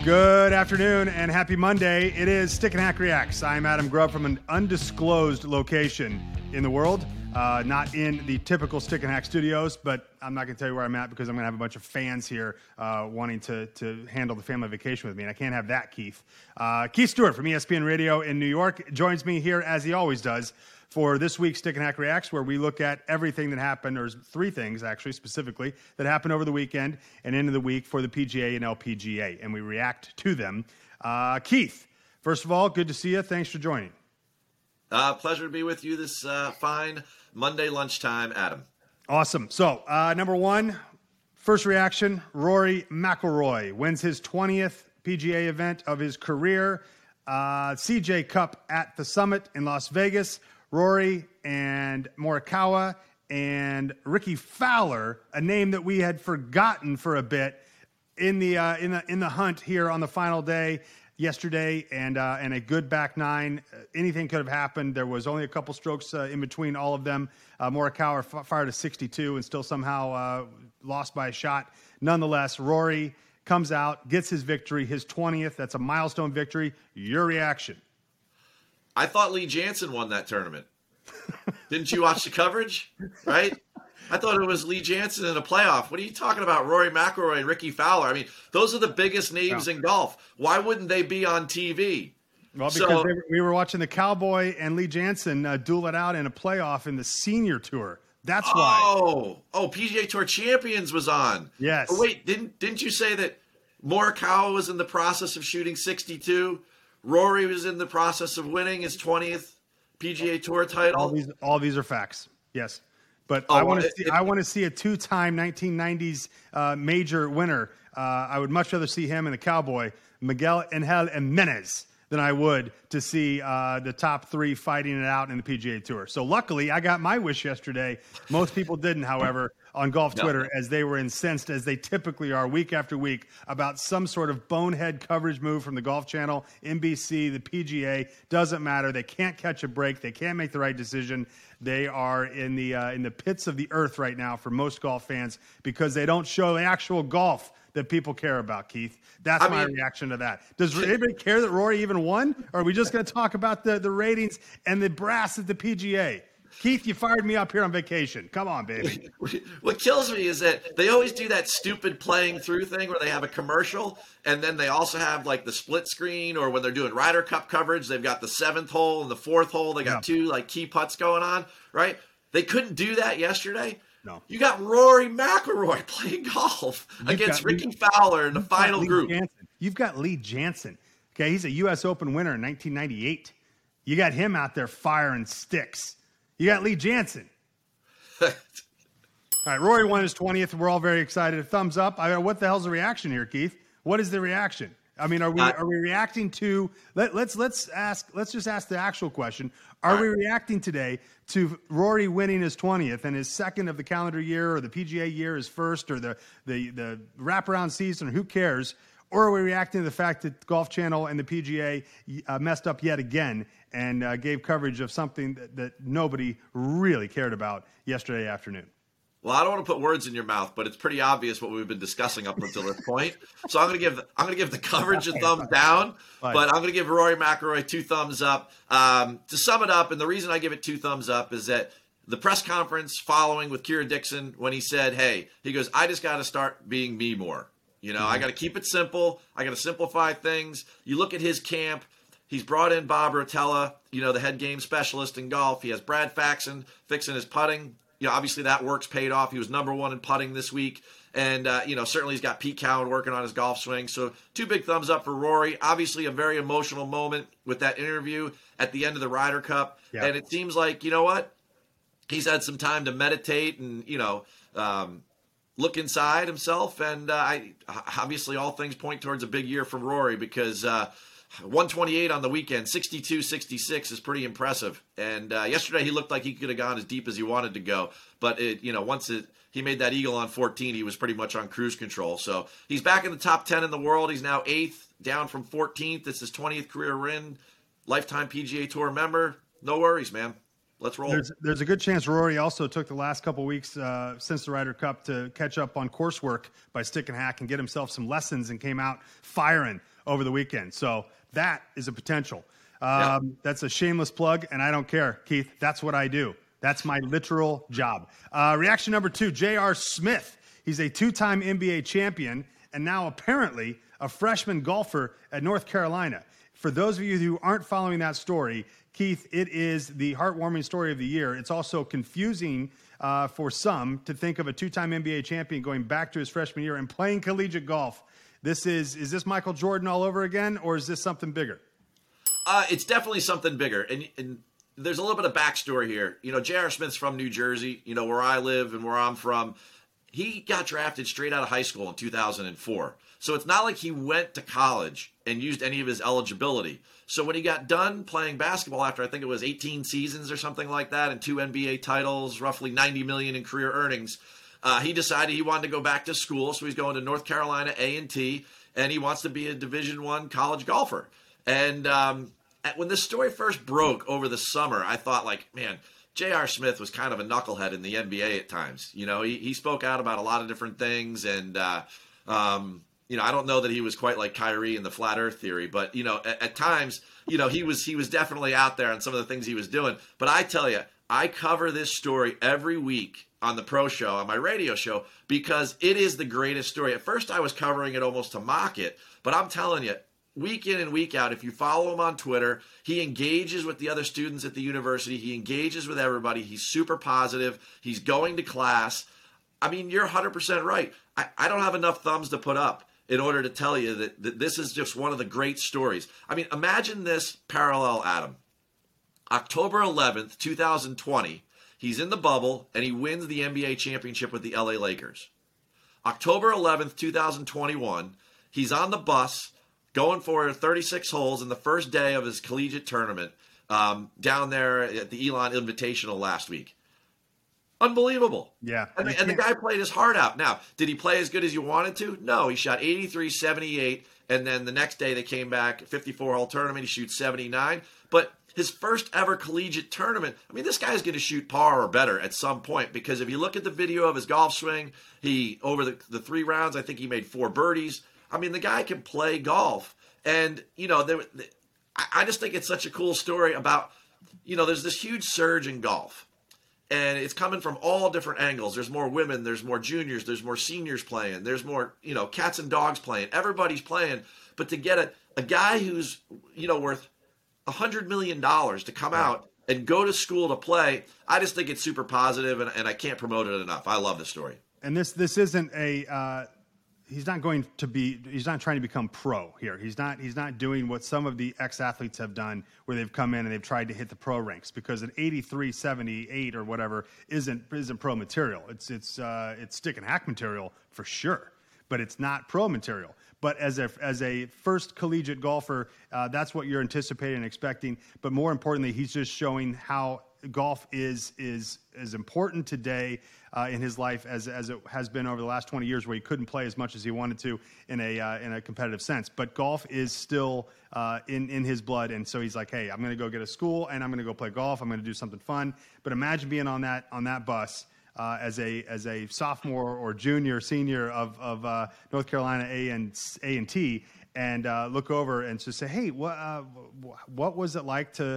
Good afternoon and happy Monday. It is Stick and Hack Reacts. I'm Adam Grubb from an undisclosed location in the world. Not in the typical Stick and Hack studios, but I'm not going to tell you where I'm at because I'm going to have a bunch of fans here wanting to handle the family vacation with me, and I can't have that, Keith. Keith Stewart from ESPN Radio in New York joins me here, as he always does, for this week's Stick and Hack Reacts, where we look at everything that happened, or three things, actually, specifically, that happened over the weekend and into the week for the PGA and LPGA, and we react to them. Keith, first of all, good to see you. Thanks for joining. Pleasure to be with you this fine Monday lunchtime, Adam. Awesome. So, number one, first reaction, Rory McIlroy wins his 20th PGA event of his career. CJ Cup at the Summit in Las Vegas. Rory and Morikawa and Ricky Fowler, a name that we had forgotten for a bit in the hunt here on the final day yesterday, and a good back nine. Anything could have happened. There was only a couple strokes in between all of them. Morikawa fired a 62 and still somehow lost by a shot. Nonetheless, Rory comes out, gets his victory, his 20th. That's a milestone victory. Your reaction? I thought Lee Janzen won that tournament. Didn't you watch the coverage? Right? I thought it was Lee Janzen in a playoff. What are you talking about? Rory McIlroy and Ricky Fowler. I mean, those are the biggest names in golf. Why wouldn't they be on TV? Well, because we were watching the Cowboy and Lee Janzen duel it out in a playoff in the senior tour. That's why. Oh, PGA Tour Champions was on. Yes. Oh, wait, didn't you say that Morikawa was in the process of shooting 62? Rory was in the process of winning his 20th PGA Tour title. All these are facts. Yes. But I want to see a two-time 1990s major winner. I would much rather see him and the Cowboy, Miguel Angel Jimenez, than I would to see the top three fighting it out in the PGA Tour. So luckily, I got my wish yesterday. Most people didn't, however, on golf Twitter, as they were incensed, as they typically are week after week, about some sort of bonehead coverage move from the Golf Channel, NBC, the PGA. Doesn't matter. They can't catch a break. They can't make the right decision. They are in the pits of the earth right now for most golf fans because they don't show the actual golf that people care about, Keith. That's my reaction to that. Does anybody care that Rory even won? Or are we just going to talk about the ratings and the brass at the PGA? Keith, you fired me up here on vacation. Come on, baby. What kills me is that they always do that stupid playing through thing where they have a commercial and then they also have like the split screen, or when they're doing Ryder Cup coverage, they've got the 7th hole and the 4th hole. They got two like key putts going on, right? They couldn't do that yesterday. No. You got Rory McIlroy playing golf against Ricky Fowler in the final group. You've got Lee Janzen. Okay, he's a U.S. Open winner in 1998. You got him out there firing sticks. You got Lee Janzen. All right, Rory won his 20th. We're all very excited. Thumbs up. What the hell's the reaction here, Keith? What is the reaction? I mean, are we reacting to? Let's just ask the actual question. Are we reacting today to Rory winning his 20th and his second of the calendar year, or the PGA year, his first, or the wraparound season? Who cares? Or are we reacting to the fact that Golf Channel and the PGA messed up yet again and gave coverage of something that nobody really cared about yesterday afternoon? Well, I don't want to put words in your mouth, but it's pretty obvious what we've been discussing up until this point. So I'm going to give the coverage a thumbs down, but I'm going to give Rory McIlroy 2 thumbs up. To sum it up, and the reason I give it 2 thumbs up is that the press conference following with Kieran Dixon, when he said, "Hey," he goes, "I just got to start being me more. I got to keep it simple. I got to simplify things." You look at his camp. He's brought in Bob Rotella, the head game specialist in golf. He has Brad Faxon fixing his putting. Obviously that work's paid off. He was number 1 in putting this week. And, certainly he's got Pete Cowan working on his golf swing. So 2 big thumbs up for Rory. Obviously a very emotional moment with that interview at the end of the Ryder Cup. Yeah. And it seems like, he's had some time to meditate and, look inside himself. And obviously all things point towards a big year from Rory because 128 on the weekend, 62, 66 is pretty impressive. And yesterday he looked like he could have gone as deep as he wanted to go. But, once he made that eagle on 14, he was pretty much on cruise control. So he's back in the top 10 in the world. He's now 8th, down from 14th. It's his 20th career win. Lifetime PGA Tour member. No worries, man. Let's roll. There's a good chance Rory also took the last couple weeks since the Ryder Cup to catch up on coursework by stick and hack and get himself some lessons, and came out firing over the weekend. So that is a potential. That's a shameless plug, and I don't care, Keith. That's what I do. That's my literal job. Reaction number 2, J.R. Smith. He's a 2-time NBA champion and now apparently a freshman golfer at North Carolina. For those of you who aren't following that story, Keith, it is the heartwarming story of the year. It's also confusing for some to think of a 2-time NBA champion going back to his freshman year and playing collegiate golf. Is this Michael Jordan all over again, or is this something bigger? It's definitely something bigger. And there's a little bit of backstory here. J.R. Smith's from New Jersey, where I live and where I'm from. He got drafted straight out of high school in 2004. So it's not like he went to college and used any of his eligibility. So when he got done playing basketball after, I think it was 18 seasons or something like that, and 2 NBA titles, roughly $90 million in career earnings, he decided he wanted to go back to school. So he's going to North Carolina A&T, and he wants to be a Division I college golfer. And when this story first broke over the summer, I thought, man, J.R. Smith was kind of a knucklehead in the NBA at times. He spoke out about a lot of different things, and I don't know that he was quite like Kyrie in the flat Earth theory, but at times, he was definitely out there on some of the things he was doing. But I tell you, I cover this story every week on the Pro Show, on my radio show, because it is the greatest story. At first, I was covering it almost to mock it, but I'm telling you, week in and week out, if you follow him on Twitter, he engages with the other students at the university. He engages with everybody. He's super positive. He's going to class. I mean, you're 100% right. I don't have enough thumbs to put up in order to tell you that this is just one of the great stories. I mean, imagine this parallel, Adam. October 11th, 2020, he's in the bubble, and he wins the NBA championship with the LA Lakers. October 11th, 2021, he's on the bus going for 36 holes in the first day of his collegiate tournament down there at the Elon Invitational last week. Unbelievable. Yeah. And the guy played his heart out. Now, did he play as good as you wanted to? No. He shot 83, 78, and then the next day they came back, 54-hole tournament. He shoots 79. But his first ever collegiate tournament, I mean, this guy's going to shoot par or better at some point, because if you look at the video of his golf swing, over the 3 rounds, I think he made 4 birdies. I mean, the guy can play golf. And, I just think it's such a cool story about, there's this huge surge in golf. And it's coming from all different angles. There's more women, there's more juniors, there's more seniors playing, there's more, cats and dogs playing. Everybody's playing. But to get a guy who's, worth $100 million to come out and go to school to play, I just think it's super positive, and I can't promote it enough. I love the story. And this isn't a he's not trying to become pro here. He's not doing what some of the ex-athletes have done, where they've come in and they've tried to hit the pro ranks, because an 83, 78 or whatever isn't pro material. It's stick and hack material for sure, but it's not pro material. But as a first collegiate golfer, that's what you're anticipating and expecting. But more importantly, he's just showing how golf is as important today in his life as it has been over the last 20 years, where he couldn't play as much as he wanted to in a competitive sense. But golf is still in his blood, and so he's like, hey, I'm going to go get a school, and I'm going to go play golf. I'm going to do something fun. But imagine being on that bus as a sophomore or junior, senior of North Carolina A&T, and look over and just say, hey, what was it like to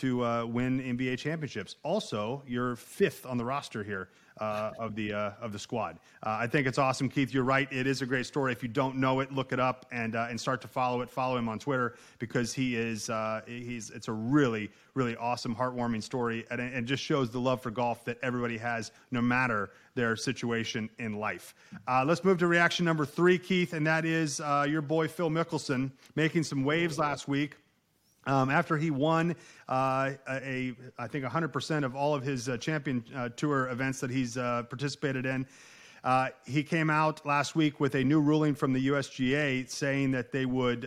win NBA championships? Also, you're 5th on the roster here of the squad. I think it's awesome, Keith. You're right. It is a great story. If you don't know it, look it up and start to follow it. Follow him on Twitter, because it's a really, really awesome, heartwarming story, and it just shows the love for golf that everybody has, no matter their situation in life. Let's move to reaction number 3, Keith, and that is your boy Phil Mickelson making some waves last week. After he won, I think 100% of all of his champion tour events that he's participated in, he came out last week with a new ruling from the USGA saying that they would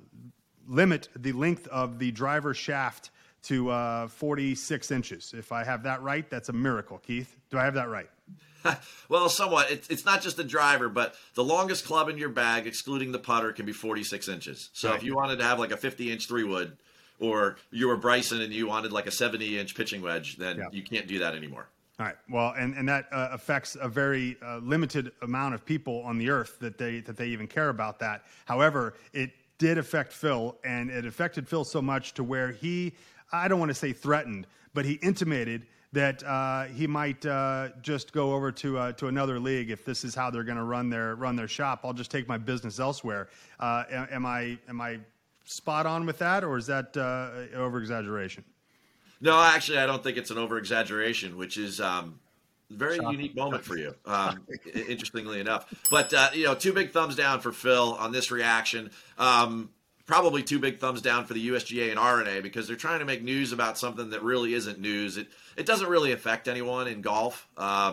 limit the length of the driver shaft to 46 inches. If I have that right, that's a miracle, Keith. Do I have that right? Well, somewhat. It's not just the driver, but the longest club in your bag, excluding the putter, can be 46 inches. So If you wanted to have like a 50-inch 3-wood or you were Bryson and you wanted like a 70-inch pitching wedge, then you can't do that anymore. All right. Well, and that affects a very limited amount of people on the earth that they even care about that. However, it did affect Phil, and it affected Phil so much to where I don't want to say threatened, but he intimated that he might just go over to another league if this is how they're going to run their shop. I'll just take my business elsewhere. Am I spot on with that, or is that over exaggeration? No, actually, I don't think it's an over-exaggeration, which is a very unique moment for you, interestingly enough. But, two big thumbs down for Phil on this reaction. Probably two big thumbs down for the USGA and R&A because they're trying to make news about something that really isn't news. It doesn't really affect anyone in golf.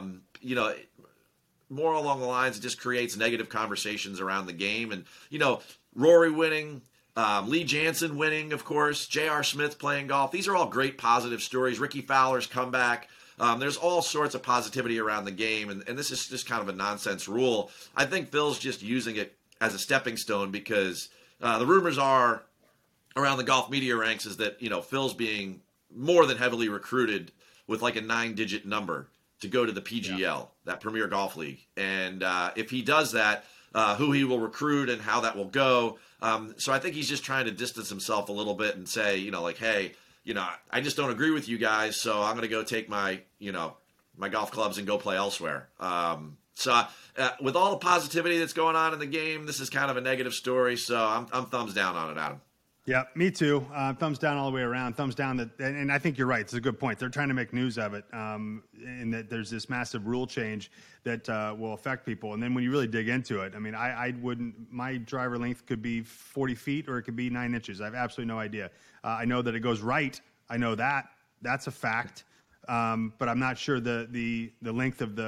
More along the lines, it just creates negative conversations around the game. And, Rory winning, Lee Janzen winning, of course, J.R. Smith playing golf. These are all great positive stories. Ricky Fowler's comeback. There's all sorts of positivity around the game, and this is just kind of a nonsense rule. I think Phil's just using it as a stepping stone because the rumors are around the golf media ranks is that, Phil's being more than heavily recruited with like a 9-digit number to go to the PGL, that Premier Golf League. And if he does that, who he will recruit and how that will go. So I think he's just trying to distance himself a little bit and say, hey, I just don't agree with you guys, so I'm going to go take my golf clubs and go play elsewhere. So with all the positivity that's going on in the game, this is kind of a negative story. So I'm thumbs down on it, Adam. Yeah, me too. Thumbs down all the way around. Thumbs down. And I think you're right. It's a good point. They're trying to make news of it, and that there's this massive rule change that will affect people. And then when you really dig into it, I mean, I wouldn't. My driver length could be 40 feet or it could be 9 inches. I have absolutely no idea. I know that it goes right. I know that. That's a fact. But I'm not sure the length of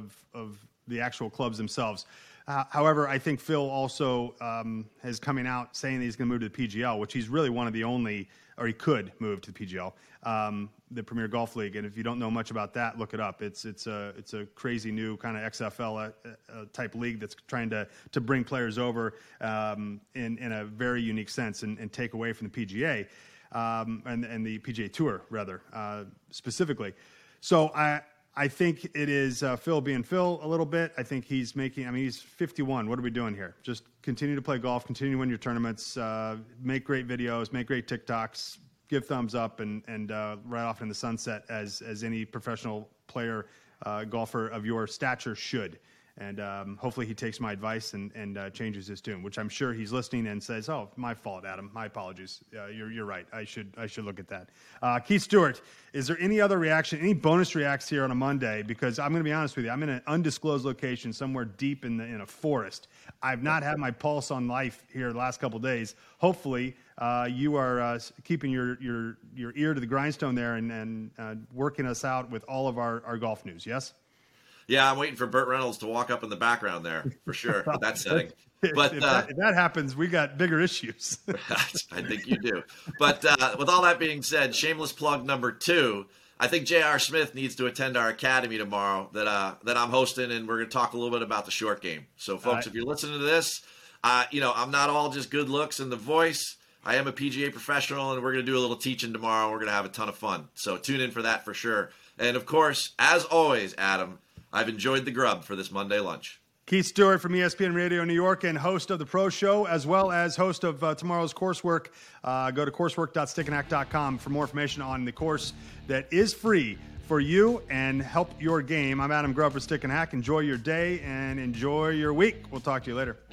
the actual clubs themselves. However, I think Phil also is coming out saying that he's going to move to the PGL, which he's really one of the only, or he could move to the PGL, the Premier Golf League. And if you don't know much about that, look it up. It's a crazy new kind of XFL type league that's trying to bring players over in a very unique sense and take away from the PGA and the PGA Tour rather specifically. So I think it is Phil being Phil a little bit. I think he's he's 51. What are we doing here? Just continue to play golf, continue to win your tournaments, make great videos, make great TikToks, give thumbs up, and right off in the sunset as any professional player, golfer of your stature should. And hopefully he takes my advice and changes his tune, which I'm sure he's listening and says, "Oh, my fault, Adam. My apologies. You're right. I should look at that." Keith Stewart, is there any other reaction, any bonus reacts here on a Monday? Because I'm going to be honest with you, I'm in an undisclosed location somewhere deep in a forest. I've not had my pulse on life here the last couple of days. Hopefully, you are keeping your ear to the grindstone there and working us out with all of our golf news. Yes. Yeah, I'm waiting for Burt Reynolds to walk up in the background there for sure. That setting. But if that happens, we got bigger issues. I think you do. But with all that being said, shameless plug number 2. I think J.R. Smith needs to attend our academy tomorrow that I'm hosting, and we're going to talk a little bit about the short game. So, folks, if you're listening to this, I'm not all just good looks and the voice. I am a PGA professional, and we're going to do a little teaching tomorrow. We're going to have a ton of fun. So tune in for that for sure. And, of course, as always, Adam, I've enjoyed the grub for this Monday lunch. Keith Stewart from ESPN Radio New York and host of The Pro Show, as well as host of tomorrow's coursework. Go to coursework.stickandhack.com for more information on the course that is free for you and help your game. I'm Adam Grubb for Stick and Hack. Enjoy your day and enjoy your week. We'll talk to you later.